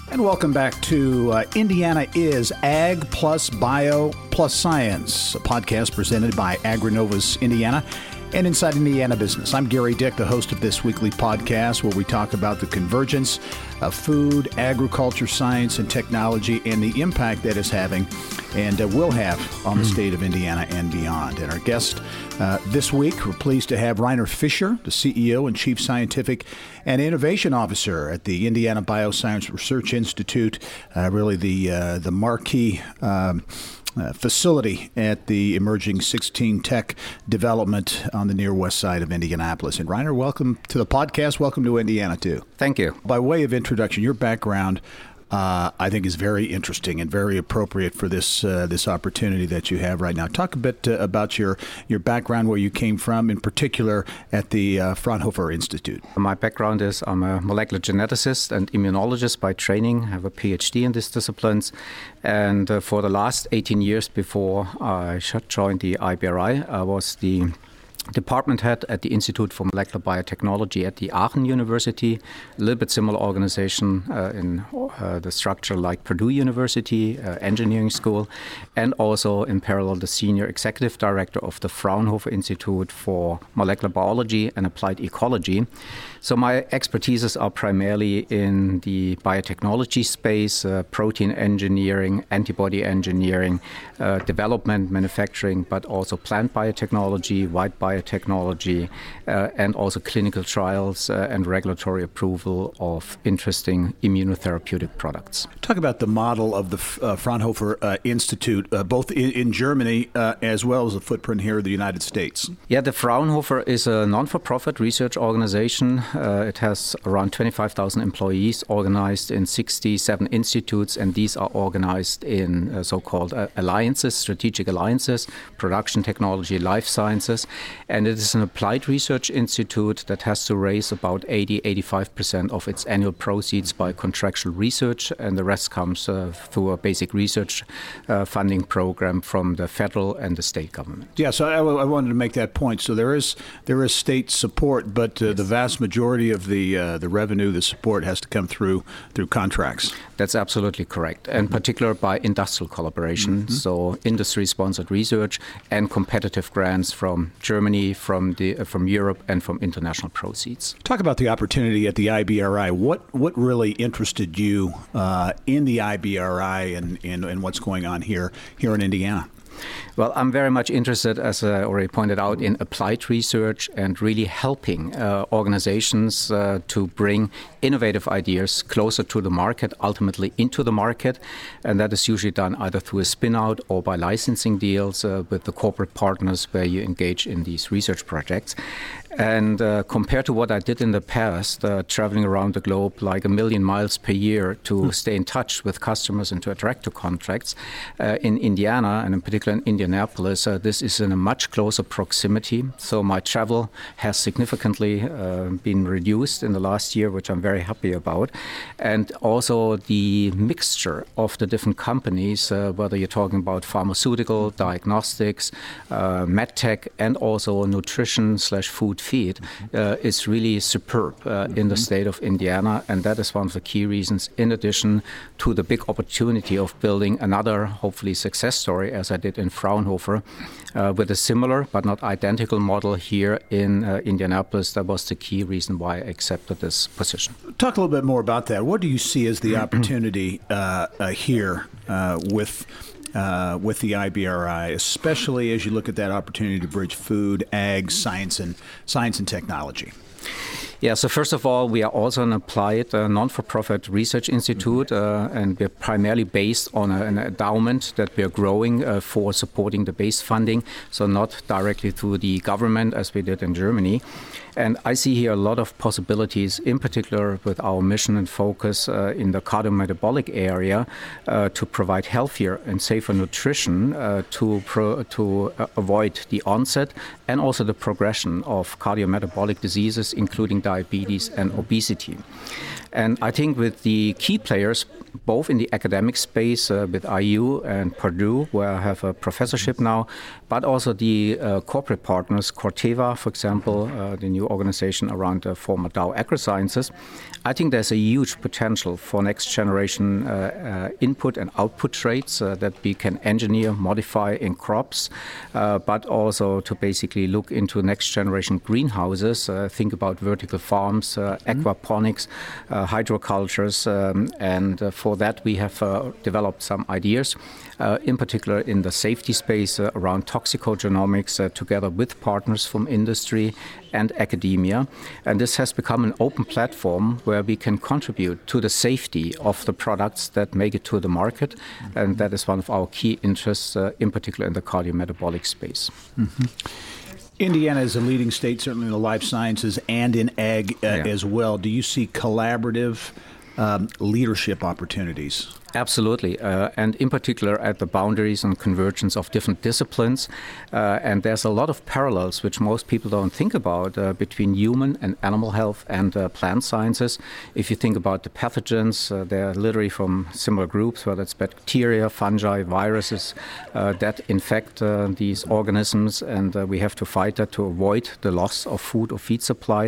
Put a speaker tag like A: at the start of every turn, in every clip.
A: And welcome back to Indiana is Ag plus Bio plus Science, a podcast presented by AgriNovus Indiana and Inside Indiana Business. I'm Gary Dick, the host of this weekly podcast where we talk about the convergence of food, agriculture, science, and technology and the impact that is having and will have on the state of Indiana and beyond. And our guest this week, we're pleased to have Rainer Fischer, the CEO and Chief Scientific and Innovation Officer at the Indiana Bioscience Research Institute, really the marquee facility at the emerging 16 Tech development on the near west side of Indianapolis. And Rainer, welcome to the podcast. Welcome to Indiana, too.
B: Thank you.
A: By way of introduction, your background, I think, is very interesting and very appropriate for this opportunity that you have right now. Talk a bit about your background, where you came from, in particular at the Fraunhofer Institute.
B: My background is I'm a molecular geneticist and immunologist by training. I have a PhD in these disciplines. And for the last 18 years before I joined the IBRI, I was the department head at the Institute for Molecular Biotechnology at the Aachen University, a little bit similar organization in the structure like Purdue University, engineering school, and also in parallel the senior executive director of the Fraunhofer Institute for Molecular Biology and Applied Ecology. So my expertises are primarily in the biotechnology space, protein engineering, antibody engineering, development, manufacturing, but also plant biotechnology, white biotechnology, and also clinical trials and regulatory approval of interesting immunotherapeutic products.
A: Talk about the model of the Fraunhofer Institute, both in Germany as well as a footprint here in the United States.
B: Yeah, the Fraunhofer is a non-for-profit research organization. It has around 25,000 employees organized in 67 institutes, and these are organized in so-called alliances, strategic alliances, production technology, life sciences. And it is an applied research institute that has to raise about 80-85% of its annual proceeds by contractual research, and the rest comes through a basic research funding program from the federal and the state government.
A: Yeah, so I wanted to make that point. So there is state support, but the vast majority of the revenue, the support, has to come through contracts.
B: That's absolutely correct, and particular by industrial collaboration, so industry-sponsored research and competitive grants from Germany, from Europe, and from international proceeds.
A: Talk about the opportunity at the IBRI. What really interested you in the IBRI and what's going on here in Indiana?
B: Well, I'm very much interested, as I already pointed out, in applied research and really helping organizations to bring innovative ideas closer to the market, ultimately into the market. And that is usually done either through a spin-out or by licensing deals with the corporate partners where you engage in these research projects. And compared to what I did in the past, traveling around the globe like 1 million miles per year to stay in touch with customers and to attract to contracts, in Indiana, and in particular in Indianapolis, this is in a much closer proximity. So my travel has significantly been reduced in the last year, which I'm very happy about. And also the mixture of the different companies, whether you're talking about pharmaceutical, diagnostics, medtech, and also nutrition/food feed, is really superb in the state of Indiana. And that is one of the key reasons, in addition to the big opportunity of building another, hopefully, success story, as I did in Fraunhofer, with a similar but not identical model here in Indianapolis. That was the key reason why I accepted this position.
A: Talk a little bit more about that. What do you see as the opportunity here with the IBRI, especially as you look at that opportunity to bridge food, ag, science and technology?
B: Yeah, so first of all, we are also an applied non-for-profit research institute, and we're primarily based on an endowment that we're growing for supporting the base funding, so not directly through the government as we did in Germany. And I see here a lot of possibilities, in particular with our mission and focus in the cardiometabolic area, to provide healthier and safer for nutrition to avoid the onset and also the progression of cardiometabolic diseases, including diabetes and obesity. And I think with the key players, both in the academic space with IU and Purdue, where I have a professorship now, but also the corporate partners, Corteva, for example, the new organization around the former Dow AgroSciences, I think there's a huge potential for next generation input and output traits that we can engineer, modify in crops, but also to basically look into next generation greenhouses, think about vertical farms, aquaponics, hydrocultures, and for that we have developed some ideas, in particular in the safety space around toxicogenomics, together with partners from industry and academia. And this has become an open platform where we can contribute to the safety of the products that make it to the market. And that is one of our key interests, in particular in the cardiometabolic space.
A: Mm-hmm. Indiana is a leading state, certainly in the life sciences and in ag as well. Do you see collaborative leadership opportunities?
B: Absolutely, and in particular at the boundaries and convergence of different disciplines. And there's a lot of parallels which most people don't think about between human and animal health and plant sciences. If you think about the pathogens, they're literally from similar groups, whether it's bacteria, fungi, viruses that infect these organisms, and we have to fight that to avoid the loss of food or feed supply.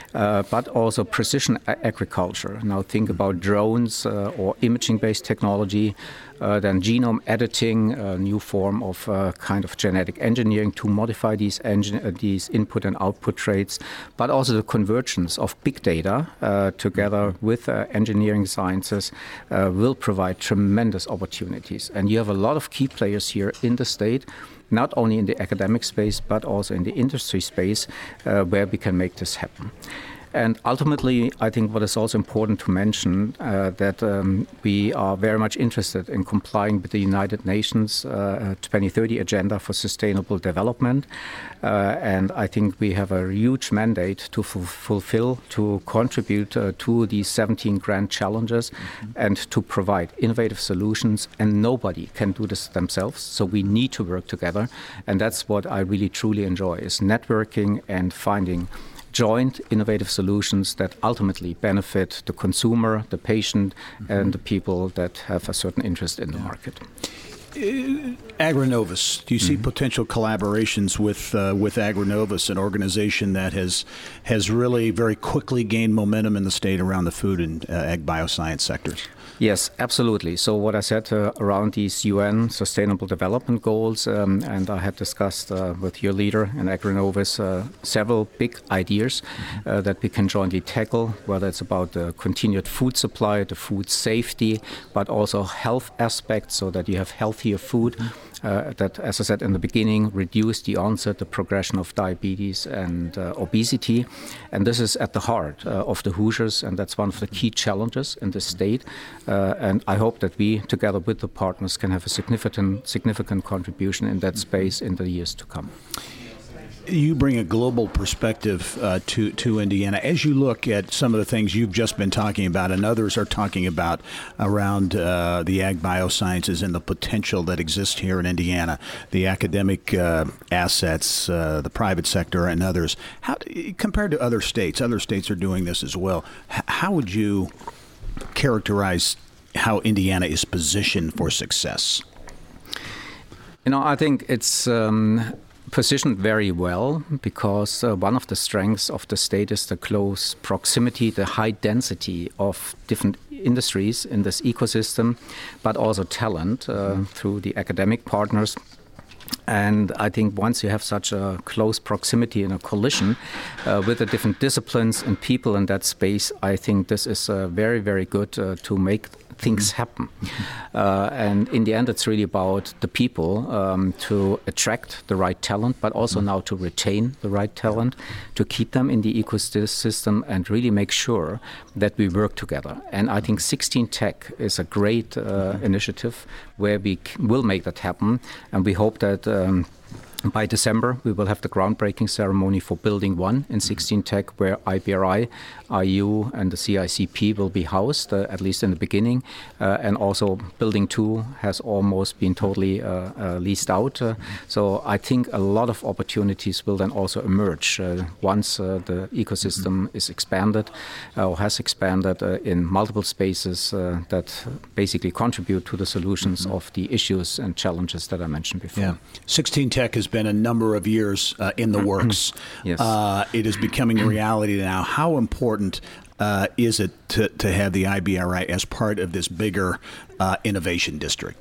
B: But also precision agriculture. Now think about drones or imaging-based technology, then genome editing, a new form of kind of genetic engineering to modify these input and output traits, but also the convergence of big data together with engineering sciences will provide tremendous opportunities. And you have a lot of key players here in the state, not only in the academic space, but also in the industry space, where we can make this happen. And ultimately, I think what is also important to mention that we are very much interested in complying with the United Nations 2030 Agenda for Sustainable Development. And I think we have a huge mandate to fulfill, to contribute to these 17 grand challenges and to provide innovative solutions. And nobody can do this themselves. So we need to work together. And that's what I really truly enjoy, is networking and finding joint innovative solutions that ultimately benefit the consumer, the patient, and the people that have a certain interest in the market.
A: AgriNovus, do you see potential collaborations with AgriNovus, an organization that has really very quickly gained momentum in the state around the food and ag bioscience sectors?
B: Yes, absolutely. So what I said around these UN Sustainable Development Goals, and I had discussed with your leader in AgriNovus several big ideas that we can jointly tackle, whether it's about the continued food supply, the food safety, but also health aspects so that you have healthier food. That, as I said in the beginning, reduce the onset, the progression of diabetes and obesity. And this is at the heart of the Hoosiers, and that's one of the key challenges in the state. And I hope that we, together with the partners, can have a significant contribution in that space in the years to come.
A: You bring a global perspective to Indiana. As you look at some of the things you've just been talking about and others are talking about around the ag biosciences and the potential that exists here in Indiana, the academic assets, the private sector, and others, how, compared to other states are doing this as well. How would you characterize how Indiana is positioned for success?
B: I think it's positioned very well because one of the strengths of the state is the close proximity, the high density of different industries in this ecosystem, but also talent through the academic partners. And I think once you have such a close proximity and a collision with the different disciplines and people in that space, I think this is very, very good to make things happen. And in the end, it's really about the people to attract the right talent, but also now to retain the right talent, to keep them in the ecosystem and really make sure that we work together. And I think 16 Tech is a great initiative where we will make that happen. And we hope that By December, we will have the groundbreaking ceremony for Building 1 in 16 Tech, where IBRI, IU, and the CICP will be housed, at least in the beginning. And also Building 2 has almost been totally leased out. So I think a lot of opportunities will then also emerge once the ecosystem is expanded or has expanded in multiple spaces that basically contribute to the solutions of the issues and challenges that I mentioned before.
A: Yeah. 16 Tech has been a number of years in the works.
B: Yes.
A: It is becoming a reality now. How important is it to have the IBRI as part of this bigger innovation district?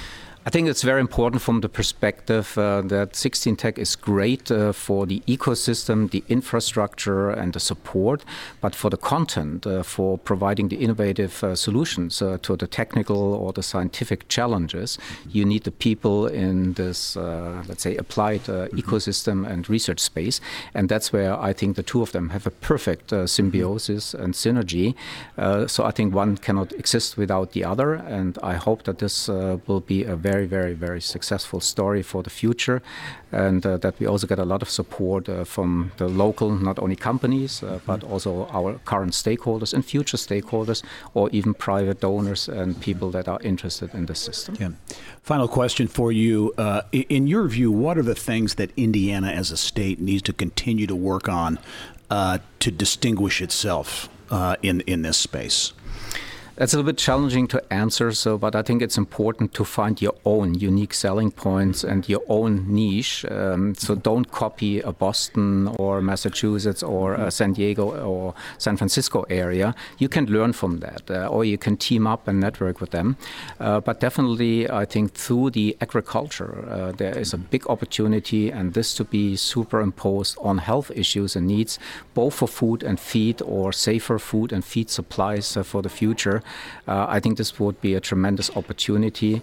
B: I think it's very important from the perspective that 16 Tech is great for the ecosystem, the infrastructure, and the support, but for the content, for providing the innovative solutions to the technical or the scientific challenges, you need the people in this, let's say, applied ecosystem and research space. And that's where I think the two of them have a perfect symbiosis and synergy. So I think one cannot exist without the other. And I hope that this will be a very, very successful story for the future, and that we also get a lot of support from the local, not only companies, but also our current stakeholders and future stakeholders, or even private donors and people that are interested in the system.
A: Yeah. Final question for you. In your view, what are the things that Indiana as a state needs to continue to work on to distinguish itself in this space?
B: That's a little bit challenging to answer, but I think it's important to find your own unique selling points and your own niche. So don't copy a Boston or Massachusetts or a San Diego or San Francisco area. You can learn from that, or you can team up and network with them. But definitely, I think through the agriculture, there is a big opportunity, and this to be superimposed on health issues and needs, both for food and feed, or safer food and feed supplies for the future. I think this would be a tremendous opportunity.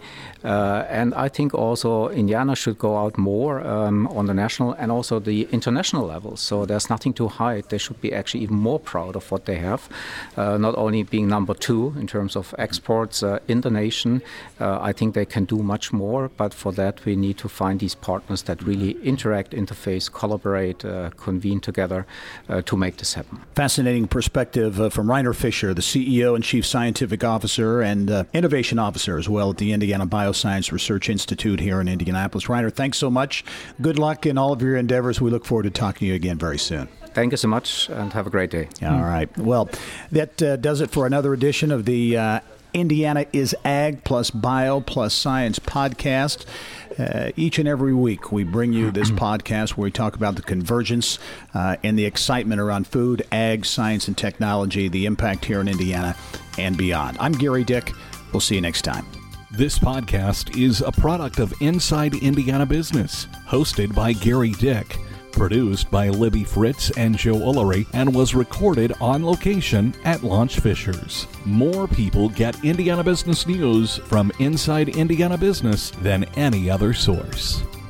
B: And I think also Indiana should go out more on the national and also the international level. So there's nothing to hide. They should be actually even more proud of what they have, not only being number 2 in terms of exports in the nation. I think they can do much more, but for that we need to find these partners that really interact, interface, collaborate, convene together to make this happen.
A: Fascinating perspective from Rainer Fischer, the CEO and Chief Scientific Officer and Innovation Officer as well at the Indiana Bioscience Research Institute here in Indianapolis. Rainer, thanks so much. Good luck in all of your endeavors. We look forward to talking to you again very soon.
B: Thank you so much, and have a great day.
A: All right. Well, that does it for another edition of the Indiana is Ag plus Bio plus Science podcast. Each and every week we bring you this podcast where we talk about the convergence and the excitement around food, ag, science, and technology, the impact here in Indiana and beyond. I'm Gary Dick. We'll see you next time.
C: This podcast is a product of Inside Indiana Business, hosted by Gary Dick, produced by Libby Fritz and Joe Ullery, and was recorded on location at Launch Fishers. More people get Indiana business news from Inside Indiana Business than any other source.